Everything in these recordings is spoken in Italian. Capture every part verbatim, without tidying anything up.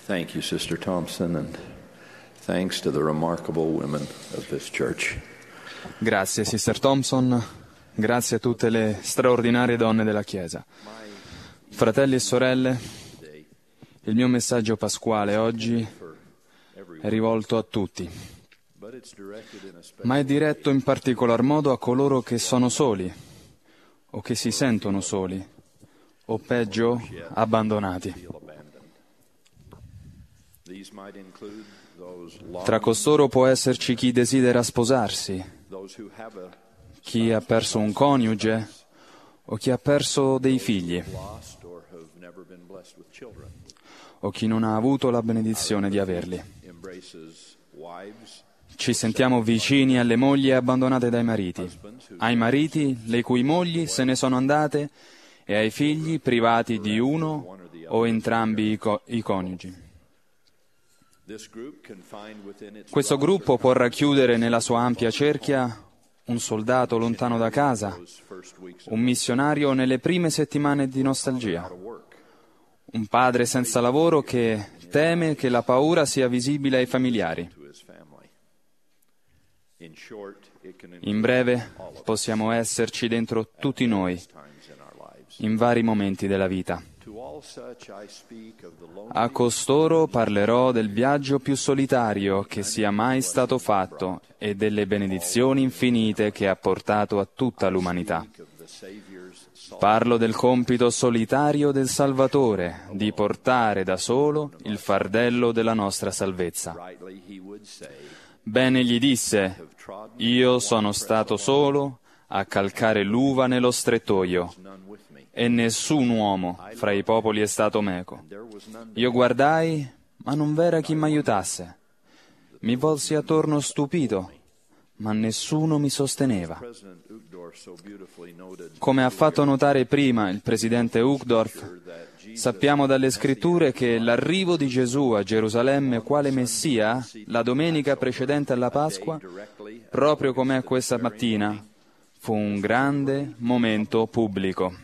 Thank you, Sister Thompson, and thanks to the remarkable women of this church. Grazie, Sister Thompson. Grazie a tutte le straordinarie donne della Chiesa. Fratelli e sorelle, il mio messaggio pasquale oggi è rivolto a tutti, ma è diretto in particolar modo a coloro che sono soli, o che si sentono soli, o peggio, abbandonati. Tra costoro può esserci chi desidera sposarsi, chi ha perso un coniuge o chi ha perso dei figli, o chi non ha avuto la benedizione di averli. Ci sentiamo vicini alle mogli abbandonate dai mariti, ai mariti le cui mogli se ne sono andate e ai figli privati di uno o entrambi i, co- i coniugi. Questo gruppo può racchiudere nella sua ampia cerchia un soldato lontano da casa, un missionario nelle prime settimane di nostalgia, un padre senza lavoro che teme che la paura sia visibile ai familiari. In breve, possiamo esserci dentro tutti noi, in vari momenti della vita. A costoro parlerò del viaggio più solitario che sia mai stato fatto e delle benedizioni infinite che ha portato a tutta l'umanità. Parlo del compito solitario del Salvatore di portare da solo il fardello della nostra salvezza. Bene gli disse: io sono stato solo a calcare l'uva nello strettoio, e nessun uomo fra i popoli è stato meco. Io guardai, ma non v'era chi m'aiutasse. Mi volsi attorno stupito, ma nessuno mi sosteneva. Come ha fatto notare prima il presidente Uchtdorf, sappiamo dalle scritture che l'arrivo di Gesù a Gerusalemme quale Messia, la domenica precedente alla Pasqua, proprio come questa mattina, fu un grande momento pubblico.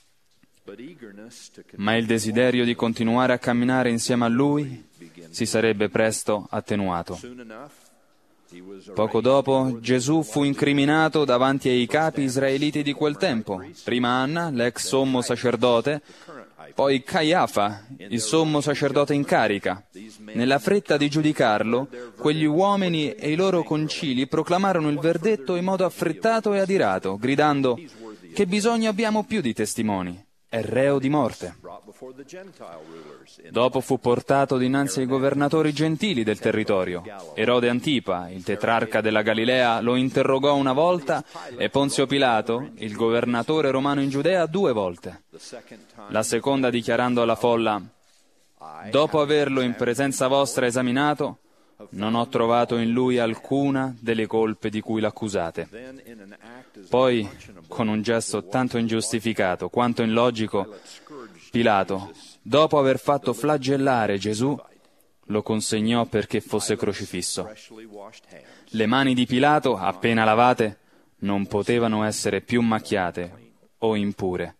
Ma il desiderio di continuare a camminare insieme a Lui si sarebbe presto attenuato. Poco dopo Gesù fu incriminato davanti ai capi israeliti di quel tempo, prima Anna, l'ex sommo sacerdote, poi Caiafa, il sommo sacerdote in carica. Nella fretta di giudicarlo, quegli uomini e i loro concili proclamarono il verdetto in modo affrettato e adirato, gridando: «Che bisogno abbiamo più di testimoni? È reo di morte». Dopo fu portato dinanzi ai governatori gentili del territorio. Erode Antipa, il tetrarca della Galilea, lo interrogò una volta e Ponzio Pilato, il governatore romano in Giudea, due volte. La seconda dichiarando alla folla: «Dopo averlo in presenza vostra esaminato, non ho trovato in lui alcuna delle colpe di cui l'accusate». Poi, con un gesto tanto ingiustificato quanto illogico, Pilato, dopo aver fatto flagellare Gesù, lo consegnò perché fosse crocifisso. Le mani di Pilato, appena lavate, non potevano essere più macchiate o impure.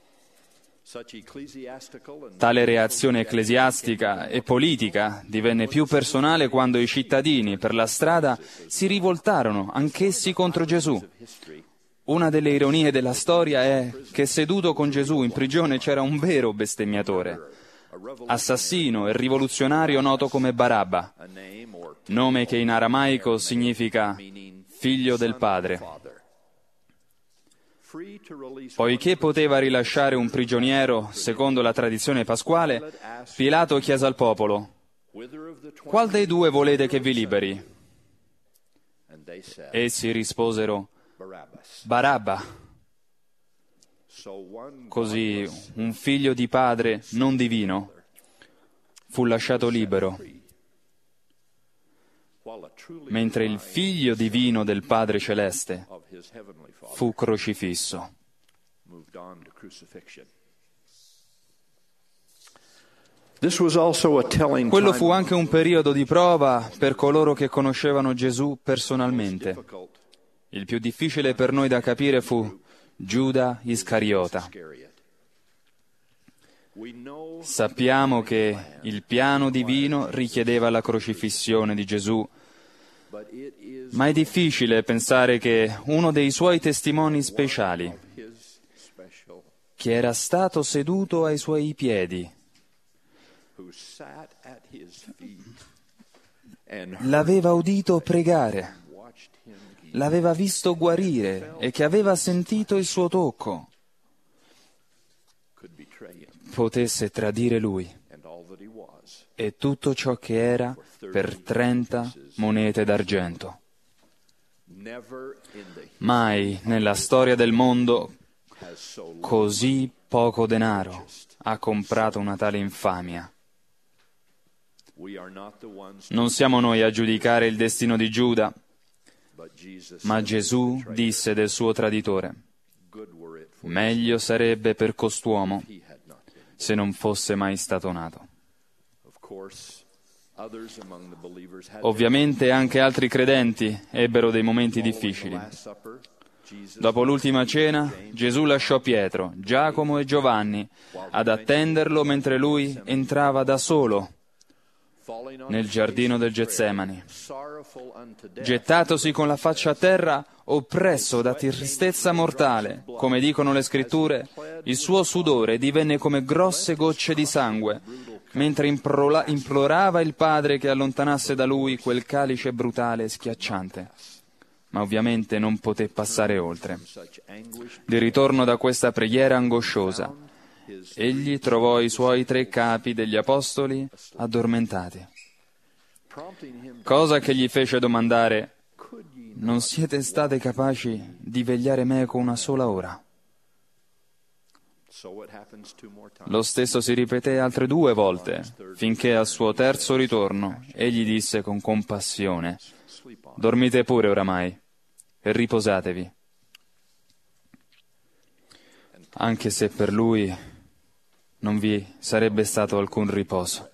Tale reazione ecclesiastica e politica divenne più personale quando i cittadini per la strada si rivoltarono anch'essi contro Gesù. Una delle ironie della storia è che seduto con Gesù in prigione c'era un vero bestemmiatore, assassino e rivoluzionario noto come Barabba, nome che in aramaico significa figlio del padre. Poiché poteva rilasciare un prigioniero secondo la tradizione pasquale, Pilato chiese al popolo: «Qual dei due volete che vi liberi?» Essi risposero: «Barabba». Così un figlio di padre non divino fu lasciato libero, mentre il figlio divino del Padre Celeste fu crocifisso. Quello fu anche un periodo di prova per coloro che conoscevano Gesù personalmente. Il più difficile per noi da capire fu Giuda Iscariota. Sappiamo che il piano divino richiedeva la crocifissione di Gesù, ma è difficile pensare che uno dei suoi testimoni speciali, che era stato seduto ai suoi piedi, l'aveva udito pregare, l'aveva visto guarire e che aveva sentito il suo tocco, potesse tradire lui e tutto ciò che era per trenta monete d'argento. Mai nella storia del mondo così poco denaro ha comprato una tale infamia. Non siamo noi a giudicare il destino di Giuda, ma Gesù disse del suo traditore: meglio sarebbe per cost'uomo se non fosse mai stato nato. Ovviamente anche altri credenti ebbero dei momenti difficili. Dopo l'ultima cena, Gesù lasciò Pietro, Giacomo e Giovanni ad attenderlo mentre lui entrava da solo nel giardino del Getsemani. Gettatosi con la faccia a terra, oppresso da tristezza mortale, come dicono le scritture, il suo sudore divenne come grosse gocce di sangue, mentre improla- implorava il Padre che allontanasse da lui quel calice brutale e schiacciante. Ma ovviamente non poté passare oltre. Di ritorno da questa preghiera angosciosa, egli trovò i suoi tre capi degli apostoli addormentati, cosa che gli fece domandare: non siete state capaci di vegliare meco una sola ora? Lo stesso si ripeté altre due volte, finché al suo terzo ritorno egli disse con compassione: dormite pure oramai e riposatevi. Anche se per lui non vi sarebbe stato alcun riposo.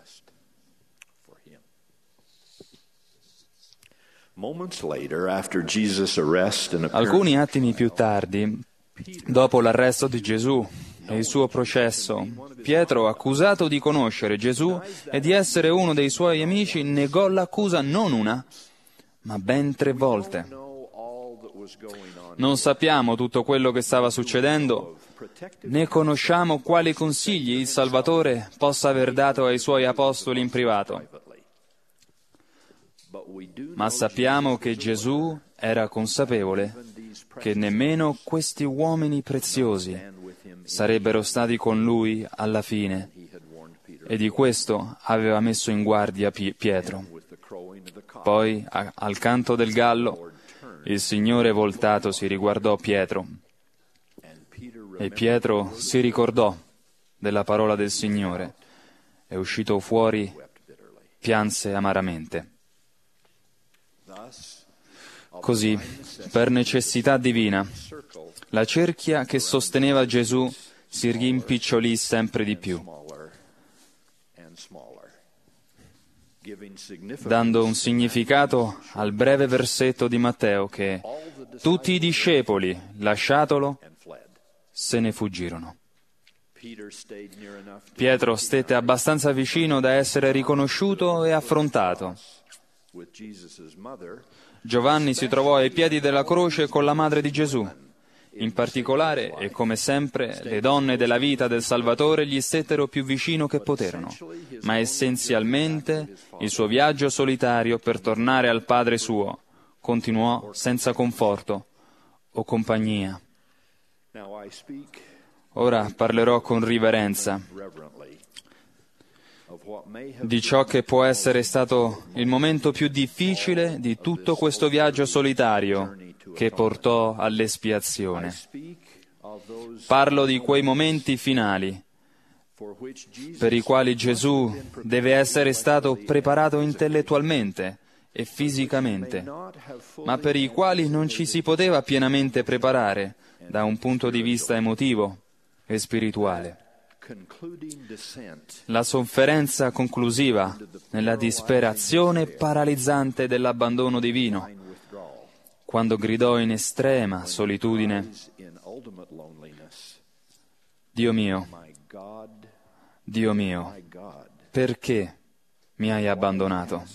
Alcuni attimi più tardi, dopo l'arresto di Gesù e il suo processo, Pietro, accusato di conoscere Gesù e di essere uno dei suoi amici, negò l'accusa non una, ma ben tre volte. Non sappiamo tutto quello che stava succedendo, né conosciamo quali consigli il Salvatore possa aver dato ai suoi apostoli in privato. Ma sappiamo che Gesù era consapevole che nemmeno questi uomini preziosi sarebbero stati con lui alla fine, e di questo aveva messo in guardia Pietro. Poi, a, al canto del gallo, il Signore voltato si riguardò Pietro, e Pietro si ricordò della parola del Signore e uscito fuori pianse amaramente. Così, per necessità divina, la cerchia che sosteneva Gesù si rimpicciolì sempre di più, dando un significato al breve versetto di Matteo che tutti i discepoli, lasciatolo, se ne fuggirono. Pietro stette abbastanza vicino da essere riconosciuto e affrontato. Giovanni si trovò ai piedi della croce con la madre di Gesù. In particolare, e come sempre, le donne della vita del Salvatore gli stettero più vicino che poterono, ma essenzialmente il suo viaggio solitario per tornare al Padre suo continuò senza conforto o compagnia. Ora parlerò con riverenza di ciò che può essere stato il momento più difficile di tutto questo viaggio solitario che portò all'espiazione. Parlo di quei momenti finali per i quali Gesù deve essere stato preparato intellettualmente e fisicamente, ma per i quali non ci si poteva pienamente preparare da un punto di vista emotivo e spirituale. La sofferenza conclusiva nella disperazione paralizzante dell'abbandono divino, quando gridò in estrema solitudine: Dio mio, Dio mio, perché mi hai abbandonato?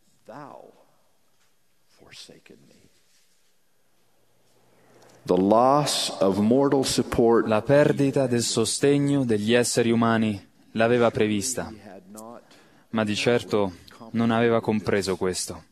La perdita del sostegno degli esseri umani l'aveva prevista, ma di certo non aveva compreso questo.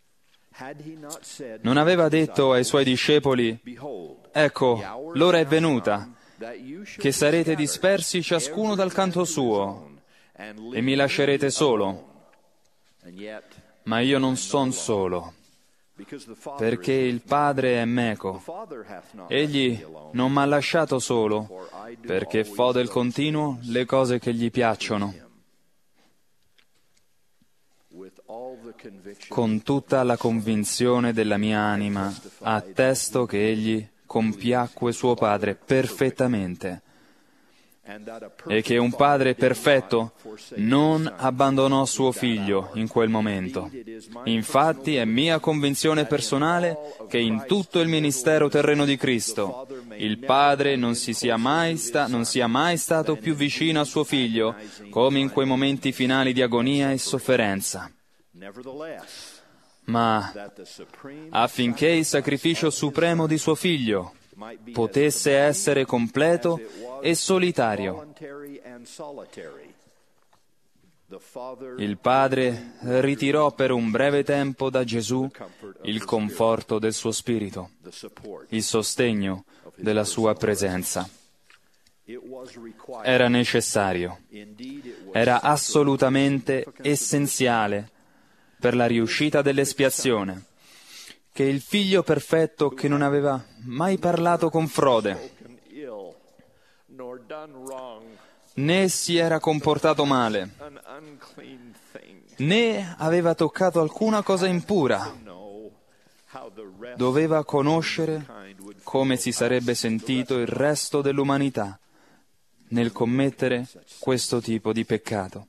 Non aveva detto ai suoi discepoli: ecco, l'ora è venuta, che sarete dispersi ciascuno dal canto suo e mi lascerete solo. Ma io non son solo, perché il Padre è meco. Egli non m'ha lasciato solo, perché fo del continuo le cose che gli piacciono. Con tutta la convinzione della mia anima, attesto che egli compiacque suo Padre perfettamente, e che un Padre perfetto non abbandonò suo Figlio in quel momento. Infatti è mia convinzione personale che in tutto il ministero terreno di Cristo il Padre non si sia mai, sta- non sia mai stato più vicino a suo Figlio come in quei momenti finali di agonia e sofferenza. Ma affinché il sacrificio supremo di suo Figlio potesse essere completo e solitario, il Padre ritirò per un breve tempo da Gesù il conforto del suo spirito, il sostegno della sua presenza. Era necessario, era assolutamente essenziale per la riuscita dell'espiazione, che il Figlio perfetto, che non aveva mai parlato con frode, né si era comportato male, né aveva toccato alcuna cosa impura, doveva conoscere come si sarebbe sentito il resto dell'umanità nel commettere questo tipo di peccato.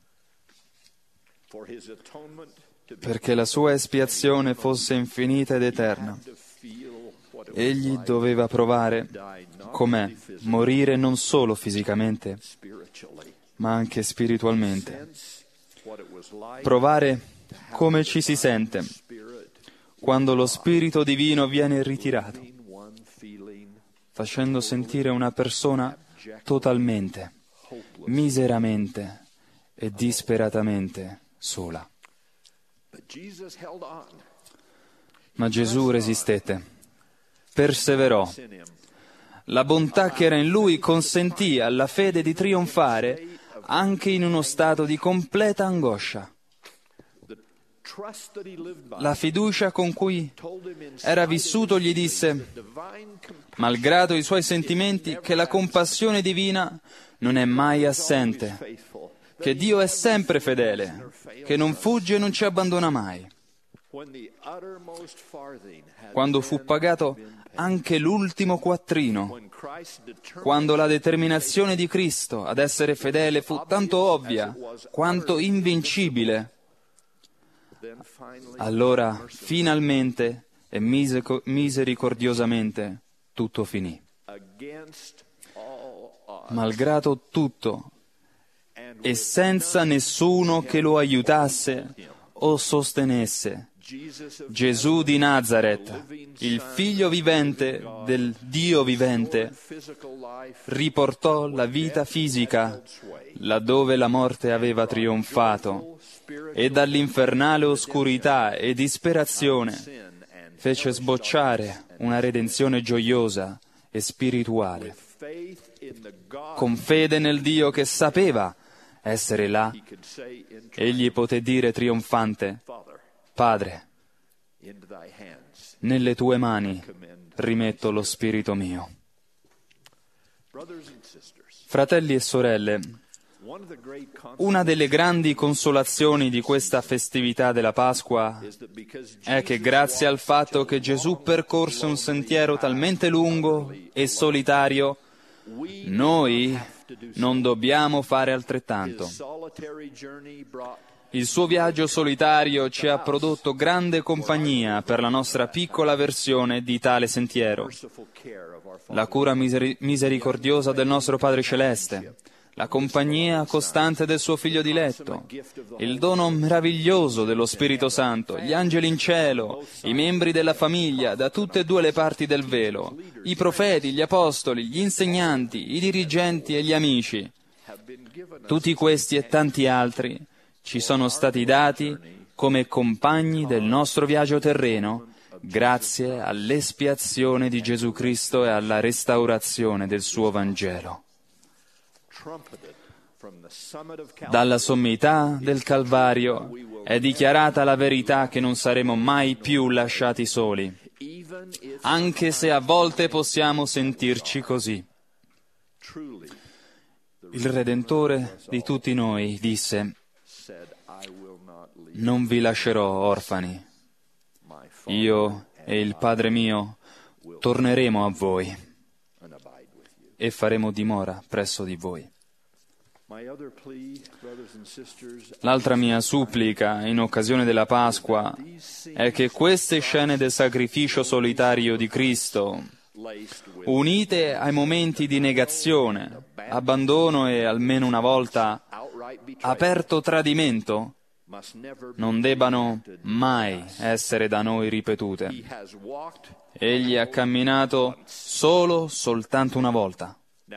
Perché la sua espiazione fosse infinita ed eterna, egli doveva provare com'è morire non solo fisicamente, ma anche spiritualmente. Provare come ci si sente quando lo Spirito Divino viene ritirato, facendo sentire una persona totalmente, miseramente e disperatamente sola. Ma Gesù resistette, perseverò. La bontà che era in lui consentì alla fede di trionfare anche in uno stato di completa angoscia. La fiducia con cui era vissuto gli disse, malgrado i suoi sentimenti, che la compassione divina non è mai assente, che Dio è sempre fedele, che non fugge e non ci abbandona mai. Quando fu pagato anche l'ultimo quattrino, quando la determinazione di Cristo ad essere fedele fu tanto ovvia quanto invincibile, allora finalmente e misericordiosamente tutto finì. Malgrado tutto, e senza nessuno che lo aiutasse o sostenesse, Gesù di Nazaret, il Figlio vivente del Dio vivente, riportò la vita fisica laddove la morte aveva trionfato e dall'infernale oscurità e disperazione fece sbocciare una redenzione gioiosa e spirituale. Con fede nel Dio che sapeva essere là, egli poté dire trionfante, Padre, nelle tue mani rimetto lo spirito mio. Fratelli e sorelle, una delle grandi consolazioni di questa festività della Pasqua è che grazie al fatto che Gesù percorse un sentiero talmente lungo e solitario, noi non dobbiamo fare altrettanto. Il suo viaggio solitario ci ha prodotto grande compagnia per la nostra piccola versione di tale sentiero. La cura miseri- misericordiosa del nostro Padre Celeste, la compagnia costante del suo Figlio diletto, il dono meraviglioso dello Spirito Santo, gli angeli in cielo, i membri della famiglia da tutte e due le parti del velo, i profeti, gli apostoli, gli insegnanti, i dirigenti e gli amici. Tutti questi e tanti altri ci sono stati dati come compagni del nostro viaggio terreno, grazie all'espiazione di Gesù Cristo e alla restaurazione del suo Vangelo. Dalla sommità del Calvario è dichiarata la verità che non saremo mai più lasciati soli, anche se a volte possiamo sentirci così. Il Redentore di tutti noi disse: «Non vi lascerò orfani. Io e il Padre mio torneremo a voi e faremo dimora presso di voi». L'altra mia supplica in occasione della Pasqua è che queste scene del sacrificio solitario di Cristo, unite ai momenti di negazione, abbandono e almeno una volta aperto tradimento, non debbano mai essere da noi ripetute. Egli ha camminato solo soltanto una volta.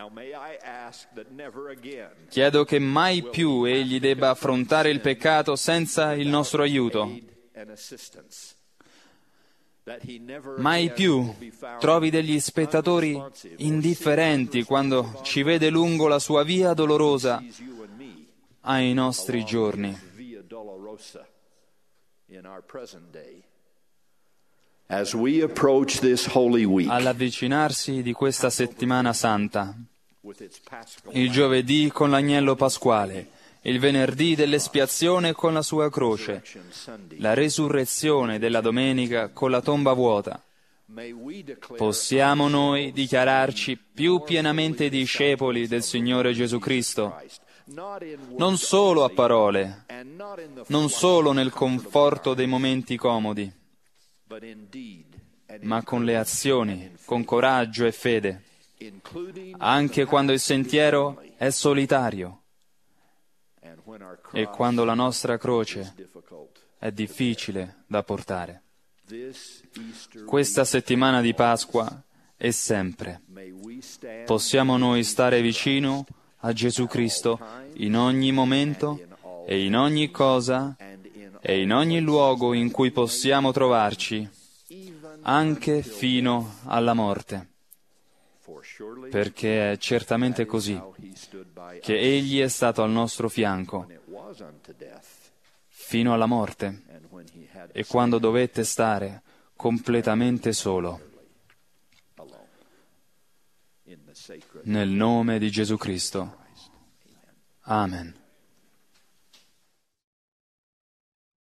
Chiedo che mai più egli debba affrontare il peccato senza il nostro aiuto. Mai più trovi degli spettatori indifferenti quando ci vede lungo la sua via dolorosa ai nostri giorni. As we approach this Holy Week, all'avvicinarsi di questa settimana santa, il giovedì con l'agnello pasquale, il venerdì dell'espiazione con la sua croce, la resurrezione della domenica con la tomba vuota, possiamo noi dichiararci più pienamente discepoli del Signore Gesù Cristo, non solo a parole, non solo nel conforto dei momenti comodi, ma con le azioni, con coraggio e fede, anche quando il sentiero è solitario e quando la nostra croce è difficile da portare. Questa settimana di Pasqua e sempre possiamo noi stare vicino a Gesù Cristo in ogni momento e in ogni cosa e in ogni luogo in cui possiamo trovarci, anche fino alla morte, perché è certamente così che Egli è stato al nostro fianco fino alla morte e quando dovette stare completamente solo. Nel nome di Gesù Cristo. Amen.